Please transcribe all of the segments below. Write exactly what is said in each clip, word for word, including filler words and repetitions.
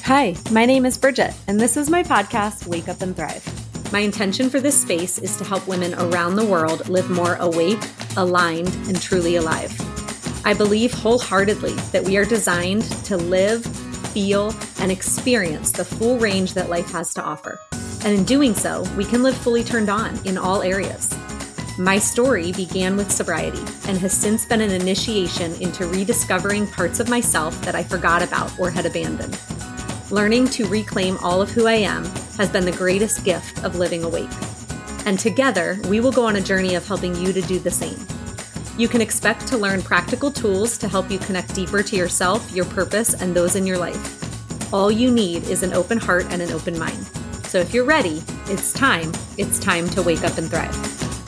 Hi, my name is Bridget, and this is my podcast, Wake Up and Thrive. My intention for this space is to help women around the world live more awake, aligned, and truly alive. I believe wholeheartedly that we are designed to live, feel, and experience the full range that life has to offer. And in doing so, we can live fully turned on in all areas. My story began with sobriety and has since been an initiation into rediscovering parts of myself that I forgot about or had abandoned. Learning to reclaim all of who I am has been the greatest gift of living awake. And together, we will go on a journey of helping you to do the same. You can expect to learn practical tools to help you connect deeper to yourself, your purpose, and those in your life. All you need is an open heart and an open mind. So if you're ready, it's time. It's time to wake up and thrive.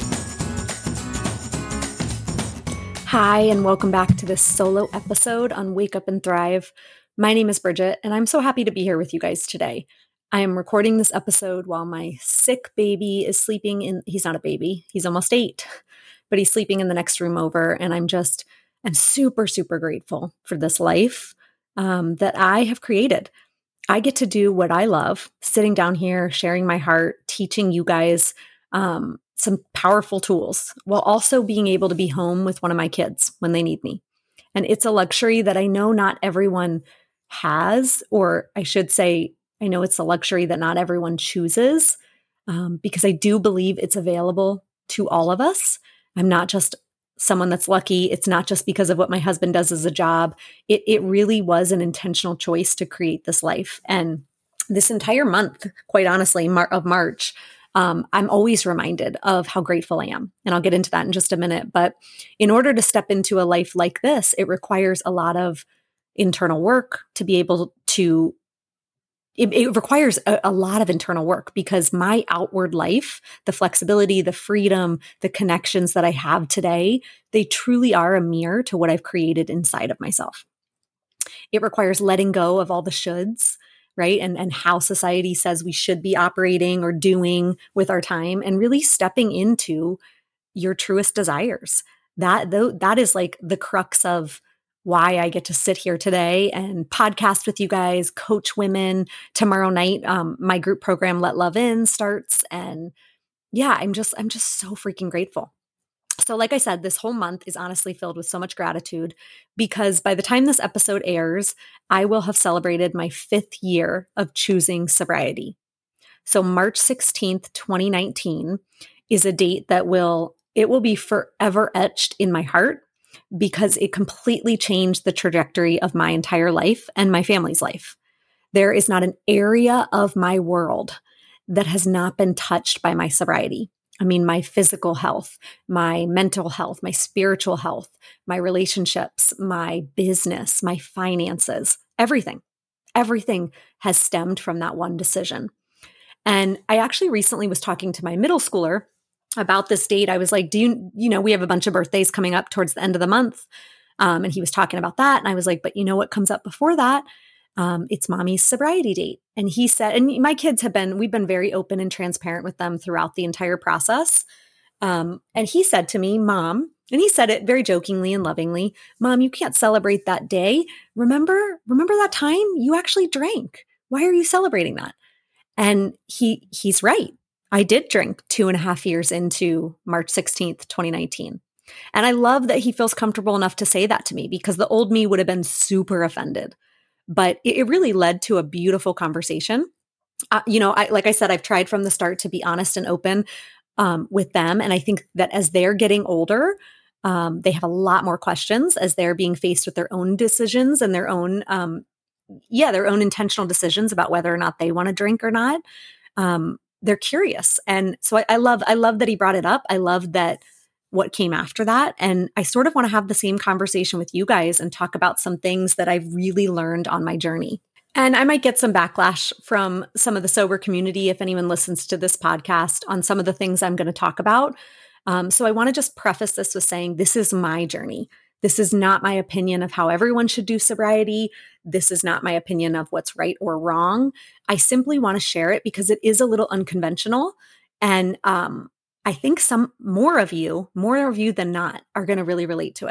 Hi, and welcome back to this solo episode on Wake Up and Thrive. My name is Bridget, and I'm so happy to be here with you guys today. I am recording this episode while my sick baby is sleeping in, he's not a baby, he's almost eight, but he's sleeping in the next room over. And I'm just, I'm super, super grateful for this life um, that I have created. I get to do what I love, sitting down here, sharing my heart, teaching you guys um, some powerful tools, while also being able to be home with one of my kids when they need me. And it's a luxury that I know not everyone has, or I should say, I know it's a luxury that not everyone chooses, um, because I do believe it's available to all of us. I'm not just someone that's lucky. It's not just because of what my husband does as a job. It, it really was an intentional choice to create this life. And this entire month, quite honestly, Mar- of March, um, I'm always reminded of how grateful I am. And I'll get into that in just a minute. But in order to step into a life like this, it requires a lot of internal work to be able to, it, it requires a, a lot of internal work, because my outward life, the flexibility, the freedom, the connections that I have today, they truly are a mirror to what I've created inside of myself. It requires letting go of all the shoulds, right? And, and how society says we should be operating or doing with our time, and really stepping into your truest desires. That, though, that is like the crux of why I get to sit here today and podcast with you guys, coach women. Tomorrow night, um, my group program, Let Love In, starts. And yeah, I'm just, I'm just so freaking grateful. So like I said, this whole month is honestly filled with so much gratitude, because by the time this episode airs, I will have celebrated my fifth year of choosing sobriety. So March sixteenth, twenty nineteen is a date that will, it will be forever etched in my heart, because it completely changed the trajectory of my entire life and my family's life. There is not an area of my world that has not been touched by my sobriety. I mean, my physical health, my mental health, my spiritual health, my relationships, my business, my finances, everything, everything has stemmed from that one decision. And I actually recently was talking to my middle schooler about this date. I was like, do you, you know, we have a bunch of birthdays coming up towards the end of the month. Um, and he was talking about that. And I was like, but you know what comes up before that? Um, it's mommy's sobriety date. And he said, and my kids have been, we've been very open and transparent with them throughout the entire process. Um, and he said to me, Mom, and he said it very jokingly and lovingly, Mom, you can't celebrate that day. Remember, remember that time you actually drank. Why are you celebrating that? And he, he's right. I did drink two and a half years into March sixteenth, twenty nineteen. And I love that he feels comfortable enough to say that to me, because the old me would have been super offended. But it, it really led to a beautiful conversation. Uh, you know, I, like I said, I've tried from the start to be honest and open um, with them. And I think that as they're getting older, um, they have a lot more questions as they're being faced with their own decisions and their own, um, yeah, their own intentional decisions about whether or not they want to drink or not. Um, they're curious. And so I, I love, I love that he brought it up. I love that what came after that. And I sort of want to have the same conversation with you guys and talk about some things that I've really learned on my journey. And I might get some backlash from some of the sober community if anyone listens to this podcast on some of the things I'm going to talk about. Um, so I want to just preface this with saying this is my journey. This is not my opinion of how everyone should do sobriety. This is not my opinion of what's right or wrong. I simply want to share it because it is a little unconventional. And um, I think some more of you, more of you than not, are going to really relate to it.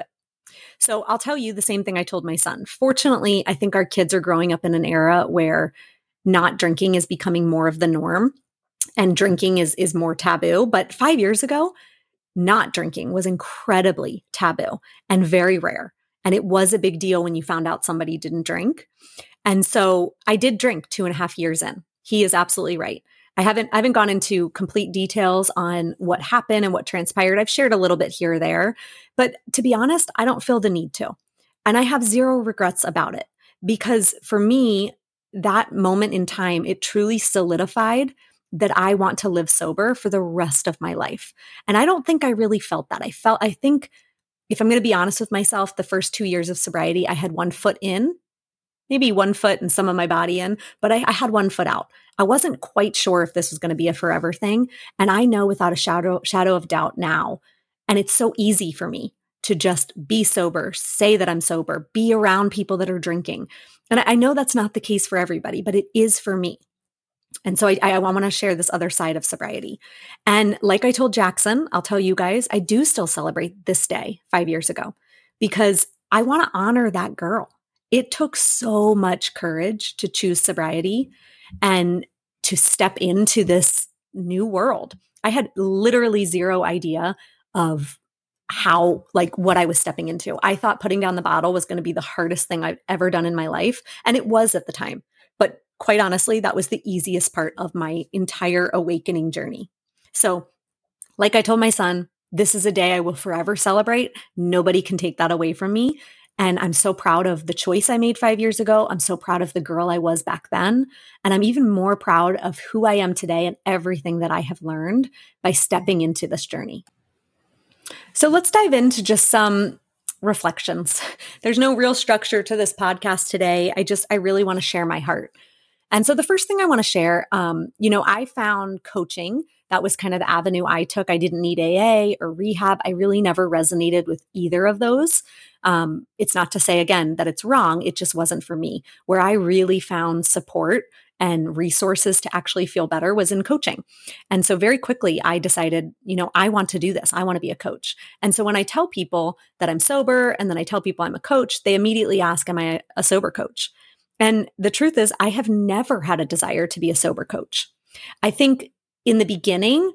So I'll tell you the same thing I told my son. Fortunately, I think our kids are growing up in an era where not drinking is becoming more of the norm and drinking is, is more taboo. But five years ago, not drinking was incredibly taboo and very rare. And it was a big deal when you found out somebody didn't drink. And so I did drink two and a half years in. He is absolutely right. I haven't I haven't gone into complete details on what happened and what transpired. I've shared a little bit here or there, but to be honest, I don't feel the need to. And I have zero regrets about it because for me, that moment in time, it truly solidified that I want to live sober for the rest of my life. And I don't think I really felt that. I felt, I think if I'm going to be honest with myself, the first two years of sobriety, I had one foot in, maybe one foot and some of my body in, but I, I had one foot out. I wasn't quite sure if this was going to be a forever thing. And I know without a shadow, shadow of doubt now, and it's so easy for me to just be sober, say that I'm sober, be around people that are drinking. And I know that's not the case for everybody, but it is for me. And so I, I want to share this other side of sobriety. And like I told Jackson, I'll tell you guys, I do still celebrate this day five years ago because I want to honor that girl. It took so much courage to choose sobriety and to step into this new world. I had literally zero idea of how, like what I was stepping into. I thought putting down the bottle was going to be the hardest thing I've ever done in my life. And it was at the time. But quite honestly, that was the easiest part of my entire awakening journey. So like I told my son, this is a day I will forever celebrate. Nobody can take that away from me. And I'm so proud of the choice I made five years ago. I'm so proud of the girl I was back then. And I'm even more proud of who I am today and everything that I have learned by stepping into this journey. So let's dive into just some reflections. There's no real structure to this podcast today. I just, I really want to share my heart. And so the first thing I want to share, um, you know, I found coaching. That was kind of the avenue I took. I didn't need A A or rehab. I really never resonated with either of those. Um, it's not to say, again, that it's wrong. It just wasn't for me. Where I really found support and resources to actually feel better was in coaching. And so very quickly, I decided, you know, I want to do this. I want to be a coach. And so when I tell people that I'm sober and then I tell people I'm a coach, they immediately ask, am I a sober coach? And the truth is, I have never had a desire to be a sober coach. I think in the beginning,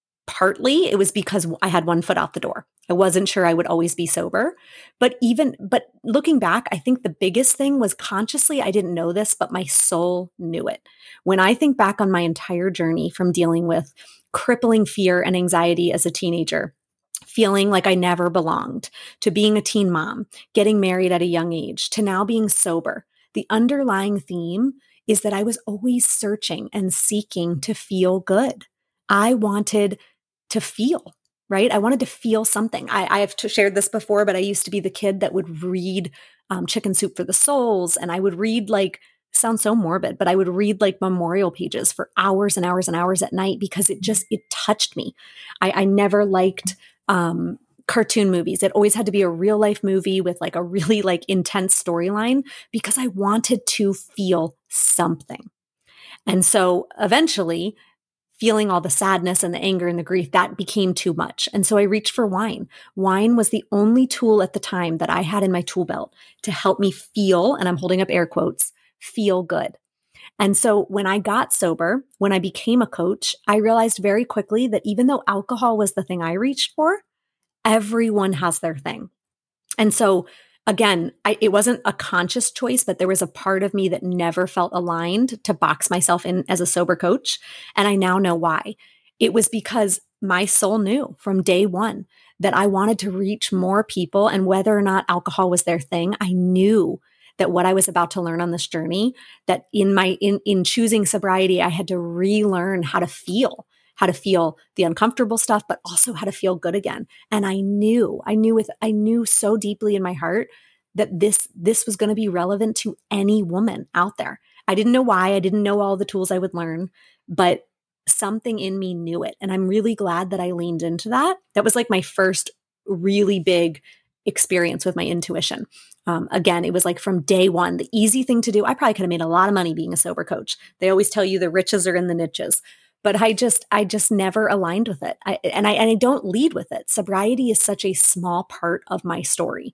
partly it was because I had one foot out the door. I wasn't sure I would always be sober. But even, but looking back, I think the biggest thing was consciously, I didn't know this, but my soul knew it. When I think back on my entire journey from dealing with crippling fear and anxiety as a teenager, feeling like I never belonged, to being a teen mom, getting married at a young age, to now being sober, the underlying theme is that I was always searching and seeking to feel good. I wanted to feel, right? I wanted to feel something. I, I have shared this before, but I used to be the kid that would read um, Chicken Soup for the Souls. And I would read like, sounds so morbid, but I would read like memorial pages for hours and hours and hours at night because it just, it touched me. I, I never liked um, cartoon movies. It always had to be a real life movie with like a really like intense storyline because I wanted to feel something. And so eventually, feeling all the sadness and the anger and the grief, that became too much. And so I reached for wine. Wine was the only tool at the time that I had in my tool belt to help me feel, and I'm holding up air quotes, feel good. And so when I got sober, when I became a coach, I realized very quickly that even though alcohol was the thing I reached for, everyone has their thing. And so again, I, it wasn't a conscious choice, but there was a part of me that never felt aligned to box myself in as a sober coach. And I now know why. It was because my soul knew from day one that I wanted to reach more people. And whether or not alcohol was their thing, I knew that what I was about to learn on this journey, that in my in, in choosing sobriety, I had to relearn how to feel. how to feel the uncomfortable stuff, but also how to feel good again. And I knew, I knew with, I knew so deeply in my heart that this, this was going to be relevant to any woman out there. I didn't know why. I didn't know all the tools I would learn, but something in me knew it. And I'm really glad that I leaned into that. That was like my first really big experience with my intuition. Um, again, it was like from day one, the easy thing to do. I probably could have made a lot of money being a sober coach. They always tell you the riches are in the niches. But I just, I just never aligned with it. I, and I, and I don't lead with it. Sobriety is such a small part of my story.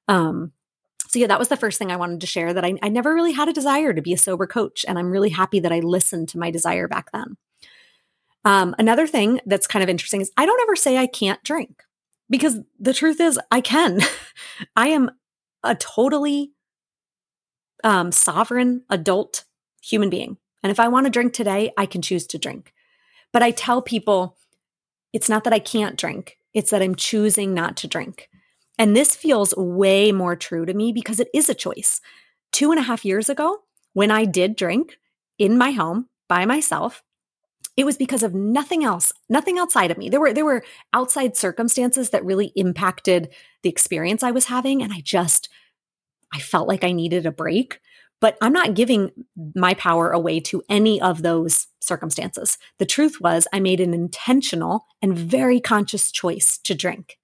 Um, so yeah, that was the first thing I wanted to share, that I, I never really had a desire to be a sober coach. And I'm really happy that I listened to my desire back then. Um, another thing that's kind of interesting is I don't ever say I can't drink, because the truth is I can. I am a totally um, sovereign adult human being. And if I want to drink today, I can choose to drink. But I tell people it's not that I can't drink, it's that I'm choosing not to drink. And this feels way more true to me because it is a choice. Two and a half years ago, when I did drink in my home by myself, it was because of nothing else, nothing outside of me. There were there were outside circumstances that really impacted the experience I was having. And I just, I felt like I needed a break. But I'm not giving my power away to any of those circumstances. The truth was, I made an intentional and very conscious choice to drink.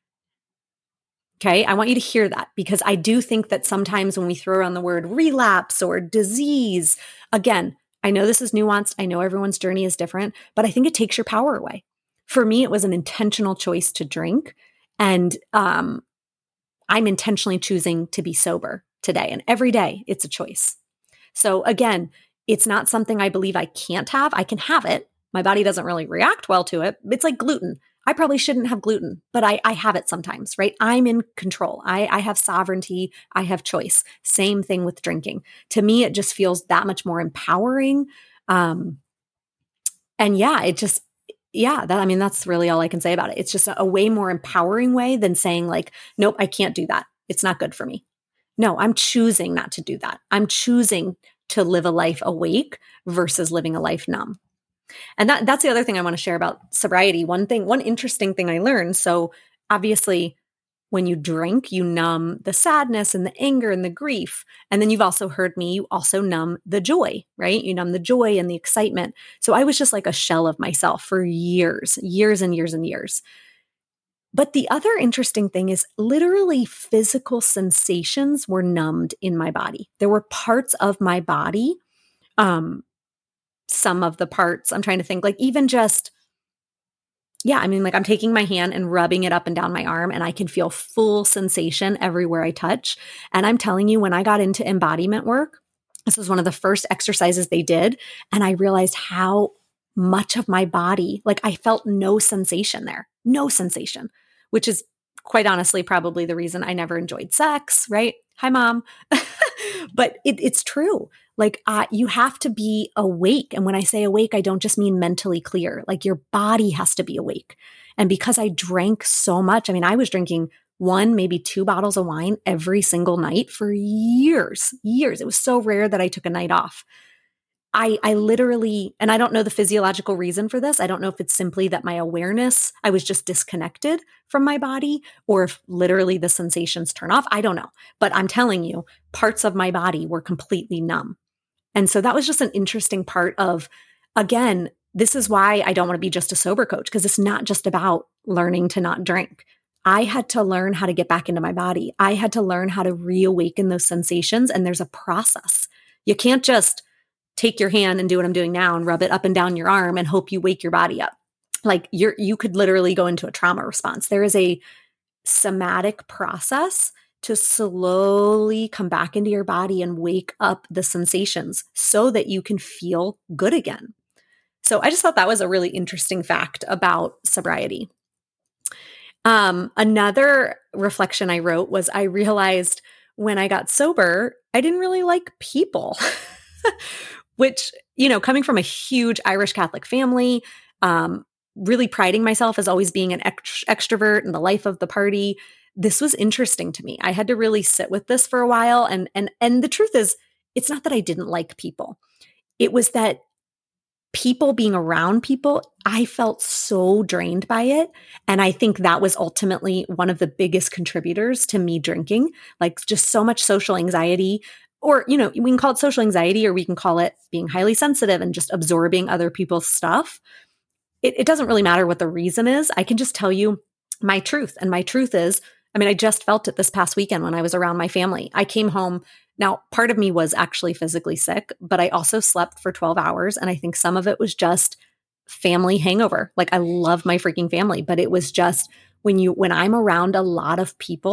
Okay, I want you to hear that, because I do think that sometimes when we throw around the word relapse or disease, again, I know this is nuanced. I know everyone's journey is different, but I think it takes your power away. For me, it was an intentional choice to drink, and um, I'm intentionally choosing to be sober today. And every day it's a choice. So again, it's not something I believe I can't have. I can have it. My body doesn't really react well to it. It's like gluten. I probably shouldn't have gluten, but I, I have it sometimes, right? I'm in control. I, I have sovereignty. I have choice. Same thing with drinking. To me, it just feels that much more empowering. Um, and yeah, it just, yeah, that, I mean, that's really all I can say about it. It's just a, a way more empowering way than saying like, nope, I can't do that. It's not good for me. No, I'm choosing not to do that. I'm choosing to live a life awake versus living a life numb. And that, that's the other thing I want to share about sobriety. One thing, one interesting thing I learned. So obviously, when you drink, you numb the sadness and the anger and the grief. And then you've also heard me, you also numb the joy, right? You numb the joy and the excitement. So I was just like a shell of myself for years, years and years and years. But the other interesting thing is literally physical sensations were numbed in my body. There were parts of my body, um, some of the parts, I'm trying to think, like even just, yeah, I mean, like I'm taking my hand and rubbing it up and down my arm, and I can feel full sensation everywhere I touch. And I'm telling you, when I got into embodiment work, this was one of the first exercises they did. And I realized how much of my body, like I felt no sensation there, no sensation, which is quite honestly probably the reason I never enjoyed sex, right? Hi, mom. But it, it's true. Like uh, you have to be awake. And when I say awake, I don't just mean mentally clear. Like your body has to be awake. And because I drank so much, I mean, I was drinking one, maybe two bottles of wine every single night for years, years. It was so rare that I took a night off. I, I literally, and I don't know the physiological reason for this. I don't know if it's simply that my awareness, I was just disconnected from my body, or if literally the sensations turn off. I don't know. But I'm telling you, parts of my body were completely numb. And so that was just an interesting part of, again, this is why I don't want to be just a sober coach, because it's not just about learning to not drink. I had to learn how to get back into my body. I had to learn how to reawaken those sensations. And there's a process. You can't just take your hand and do what I'm doing now and rub it up and down your arm and hope you wake your body up. Like you're, you could literally go into a trauma response. There is a somatic process to slowly come back into your body and wake up the sensations so that you can feel good again. So I just thought that was a really interesting fact about sobriety. Um, another reflection I wrote was I realized when I got sober, I didn't really like people. Which, you know, coming from a huge Irish Catholic family, um, really priding myself as always being an ext- extrovert and the life of the party, this was interesting to me. I had to really sit with this for a while. And, and, and the truth is, it's not that I didn't like people. It was that people being around people, I felt so drained by it. And I think that was ultimately one of the biggest contributors to me drinking, like just so much social anxiety. Or, you know, we can call it social anxiety, or we can call it being highly sensitive and just absorbing other people's stuff. It, it doesn't really matter what the reason is. I can just tell you my truth. And my truth is, I mean, I just felt it this past weekend when I was around my family. I came home. Now, part of me was actually physically sick, but I also slept for twelve hours. And I think some of it was just family hangover. Like I love my freaking family, but it was just when you, when I'm around a lot of people,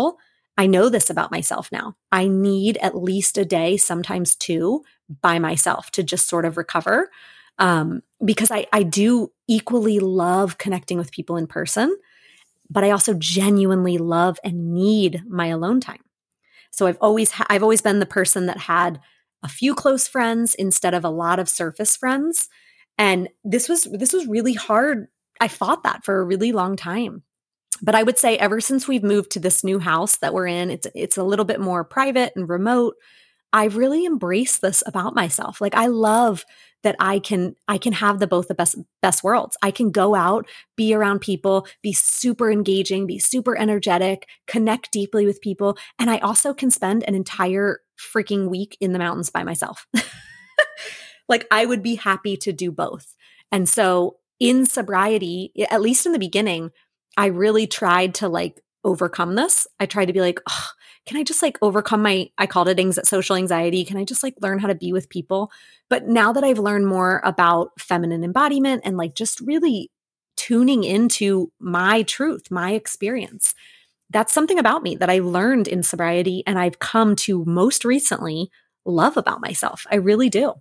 I know this about myself now. I need at least a day, sometimes two, by myself to just sort of recover. Um, because I, I do equally love connecting with people in person, but I also genuinely love and need my alone time. So I've always ha- I've always been the person that had a few close friends instead of a lot of surface friends. And this was this was really hard. I fought that for a really long time. But I would say ever since we've moved to this new house that we're in, it's it's a little bit more private and remote. I've really embraced this about myself. Like I love that I can I can have the both the best best worlds. I can go out, be around people, be super engaging, be super energetic, connect deeply with people, and I also can spend an entire freaking week in the mountains by myself. Like I would be happy to do both. And so in sobriety, at least in the beginning, I really tried to like overcome this. I tried to be like, oh, can I just like overcome my, I called it anx- social anxiety. Can I just like learn how to be with people? But now that I've learned more about feminine embodiment and like just really tuning into my truth, my experience, that's something about me that I learned in sobriety and I've come to most recently love about myself. I really do.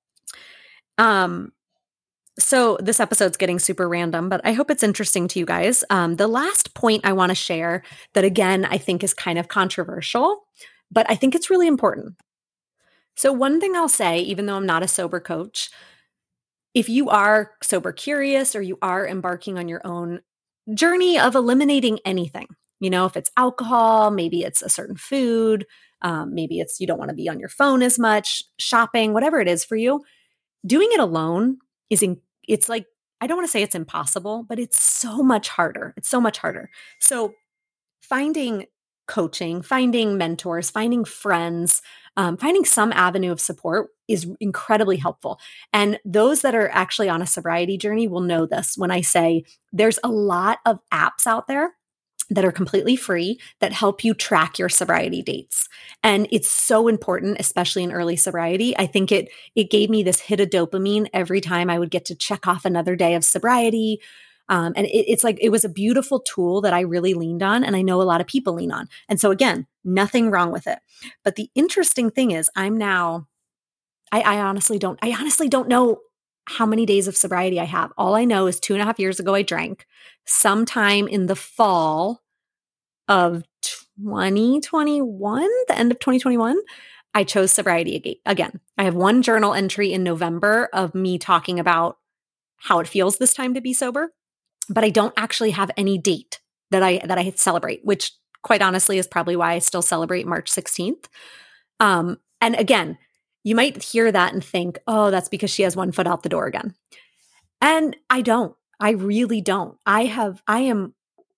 Um, So this episode's getting super random, but I hope it's interesting to you guys. Um, the last point I want to share that again, I think is kind of controversial, but I think it's really important. So one thing I'll say, even though I'm not a sober coach, if you are sober curious or you are embarking on your own journey of eliminating anything, you know, if it's alcohol, maybe it's a certain food, um, maybe it's you don't want to be on your phone as much, shopping, whatever it is for you, doing it alone is in, it's like, I don't want to say it's impossible, but it's so much harder. It's so much harder. So finding coaching, finding mentors, finding friends, um, finding some avenue of support is incredibly helpful. And those that are actually on a sobriety journey will know this when I say there's a lot of apps out there that are completely free that help you track your sobriety dates. And it's so important, especially in early sobriety. I think it it gave me this hit of dopamine every time I would get to check off another day of sobriety. Um, and it, it's like it was a beautiful tool that I really leaned on, and I know a lot of people lean on. And so again, nothing wrong with it. But the interesting thing is, I'm now, I, I honestly don't, I honestly don't know how many days of sobriety I have. All I know is two and a half years ago I drank. Sometime in the fall of twenty twenty-one, the end of twenty twenty-one, I chose sobriety again. I have one journal entry in November of me talking about how it feels this time to be sober, but I don't actually have any date that I that I celebrate, which quite honestly is probably why I still celebrate March sixteenth. Um, and again, you might hear that and think, oh, that's because she has one foot out the door again. And I don't. I really don't. I have, I am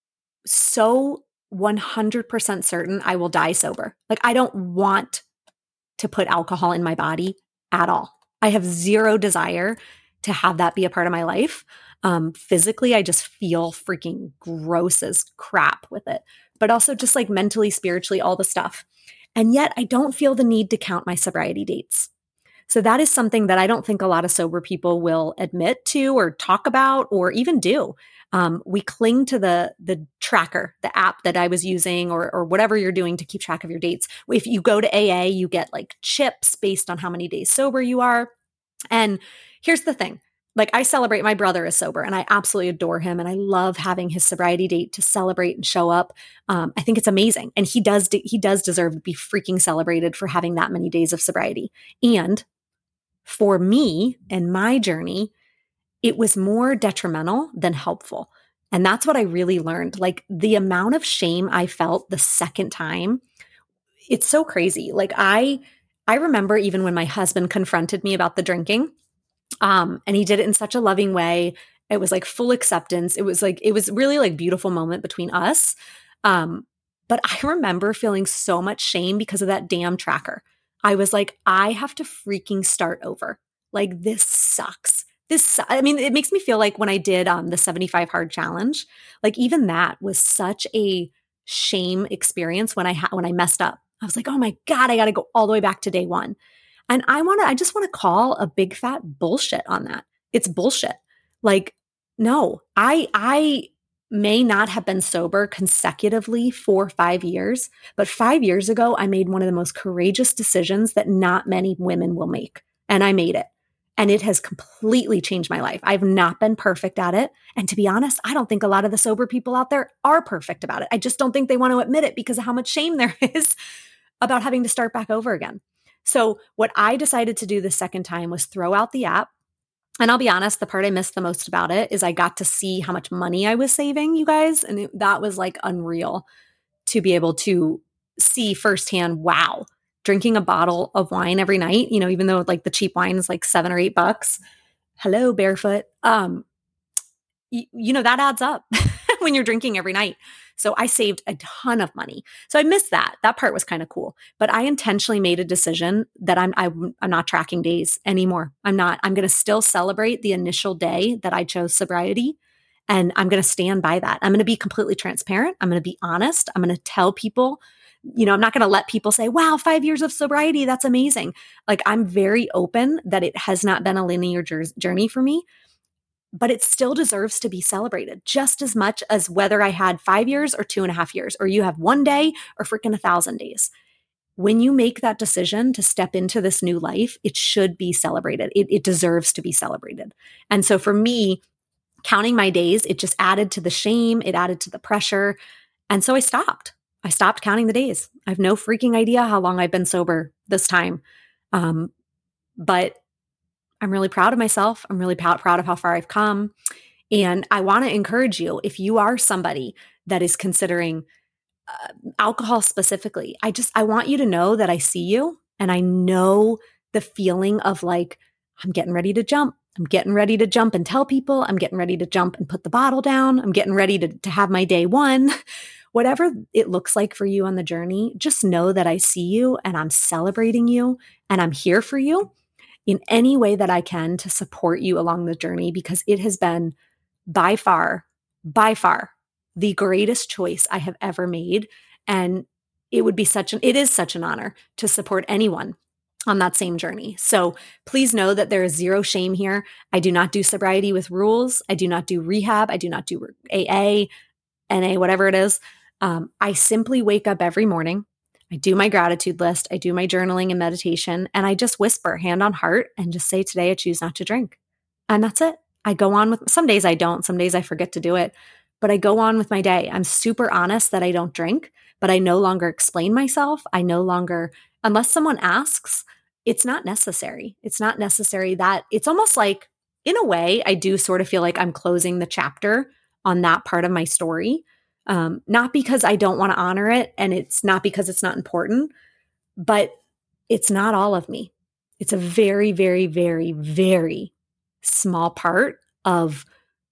so one hundred percent certain I will die sober. Like, I don't want to put alcohol in my body at all. I have zero desire to have that be a part of my life. Um, physically, I just feel freaking gross as crap with it, but also just like mentally, spiritually, all the stuff. And yet I don't feel the need to count my sobriety dates. So that is something that I don't think a lot of sober people will admit to or talk about or even do. Um, we cling to the the tracker, the app that I was using or, or whatever you're doing to keep track of your dates. If you go to A A, you get like chips based on how many days sober you are. And here's the thing. Like, I celebrate my brother is sober and I absolutely adore him. And I love having his sobriety date to celebrate and show up. Um, I think it's amazing. And he does, he does deserve to be freaking celebrated for having that many days of sobriety. And for me and my journey, it was more detrimental than helpful. And that's what I really learned. Like, the amount of shame I felt the second time, it's so crazy. Like, I, I remember even when my husband confronted me about the drinking, um, and he did it in such a loving way. It was like full acceptance. It was like, it was really like beautiful moment between us. Um, but I remember feeling so much shame because of that damn tracker. I was like, I have to freaking start over. Like, this sucks. This, su- I mean, it makes me feel like when I did um, the seventy-five hard challenge, like even that was such a shame experience when I ha- when I messed up. I was like, oh my God, I got to go all the way back to day one. And I want to, I just want to call a big fat bullshit on that. It's bullshit. Like, no, I, I, may not have been sober consecutively for five years, but five years ago, I made one of the most courageous decisions that not many women will make. And I made it. And it has completely changed my life. I've not been perfect at it. And to be honest, I don't think a lot of the sober people out there are perfect about it. I just don't think they want to admit it because of how much shame there is about having to start back over again. So what I decided to do the second time was throw out the app. And I'll be honest, the part I missed the most about it is I got to see how much money I was saving, you guys. And it, that was like unreal to be able to see firsthand, wow, drinking a bottle of wine every night, you know, even though like the cheap wine is like seven or eight bucks. Hello, barefoot. Um, you, you know, that adds up when you're drinking every night. So I saved a ton of money. So I missed that. That part was kind of cool. But I intentionally made a decision that I'm I'm, I'm not tracking days anymore. I'm not. I'm going to still celebrate the initial day that I chose sobriety. And I'm going to stand by that. I'm going to be completely transparent. I'm going to be honest. I'm going to tell people, you know, I'm not going to let people say, wow, five years of sobriety, that's amazing. Like I'm very open that it has not been a linear journey for me. But it still deserves to be celebrated just as much as whether I had five years or two and a half years, or you have one day or freaking a thousand days. When you make that decision to step into this new life, it should be celebrated. It, it deserves to be celebrated. And so for me, counting my days, it just added to the shame. It added to the pressure. And so I stopped. I stopped counting the days. I have no freaking idea how long I've been sober this time. Um, but I'm really proud of myself. I'm really proud, proud of how far I've come. And I want to encourage you, if you are somebody that is considering uh, alcohol specifically, I just, I want you to know that I see you and I know the feeling of like, I'm getting ready to jump. I'm getting ready to jump and tell people. I'm getting ready to jump and put the bottle down. I'm getting ready to, to have my day one. Whatever it looks like for you on the journey, just know that I see you and I'm celebrating you and I'm here for you in any way that I can to support you along the journey, because it has been by far, by far the greatest choice I have ever made. And it would be such an, it is such an honor to support anyone on that same journey. So please know that there is zero shame here. I do not do sobriety with rules. I do not do rehab. I do not do A A, N A, whatever it is. Um, I simply wake up every morning. I do my gratitude list. I do my journaling and meditation, and I just whisper hand on heart and just say, today I choose not to drink. And that's it. I go on with, some days I don't, some days I forget to do it, but I go on with my day. I'm super honest that I don't drink, but I no longer explain myself. I no longer, unless someone asks, it's not necessary. It's not necessary that it's almost like, in a way, I do sort of feel like I'm closing the chapter on that part of my story. Um, not because I don't want to honor it, and it's not because it's not important, but it's not all of me. It's a very, very, very, very small part of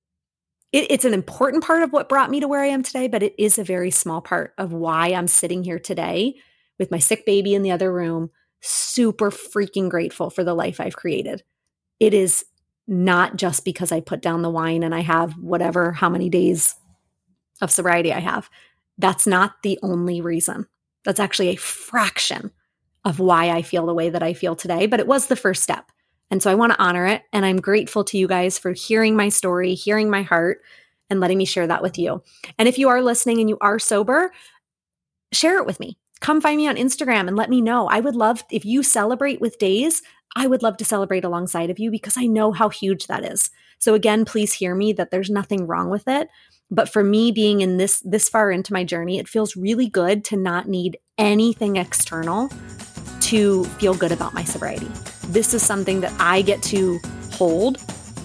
it. It's an important part of what brought me to where I am today, but it is a very small part of why I'm sitting here today with my sick baby in the other room, super freaking grateful for the life I've created. It is not just because I put down the wine and I have whatever, how many days of sobriety I have. That's not the only reason. That's actually a fraction of why I feel the way that I feel today, but it was the first step. And so I want to honor it. And I'm grateful to you guys for hearing my story, hearing my heart, and letting me share that with you. And if you are listening and you are sober, share it with me. Come find me on Instagram and let me know. I would love, if you celebrate with days, I would love to celebrate alongside of you because I know how huge that is. So again, please hear me that there's nothing wrong with it. But for me, being in this this far into my journey, it feels really good to not need anything external to feel good about my sobriety. This is something that I get to hold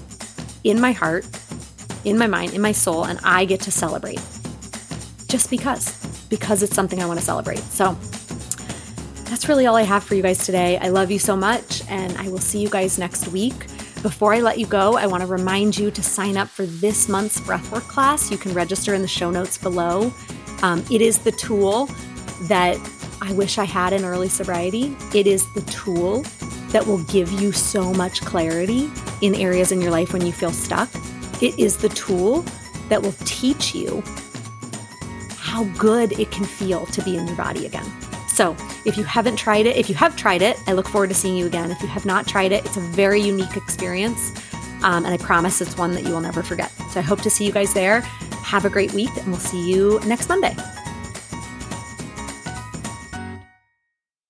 in my heart, in my mind, in my soul, and I get to celebrate just because, because it's something I want to celebrate. So that's really all I have for you guys today. I love you so much, and I will see you guys next week. Before I let you go, I want to remind you to sign up for this month's breathwork class. You can register in the show notes below. Um, it is the tool that I wish I had in early sobriety. It is the tool that will give you so much clarity in areas in your life when you feel stuck. It is the tool that will teach you how good it can feel to be in your body again. So if you haven't tried it, if you have tried it, I look forward to seeing you again. If you have not tried it, it's a very unique experience. Um, and I promise it's one that you will never forget. So I hope to see you guys there. Have a great week, and we'll see you next Monday.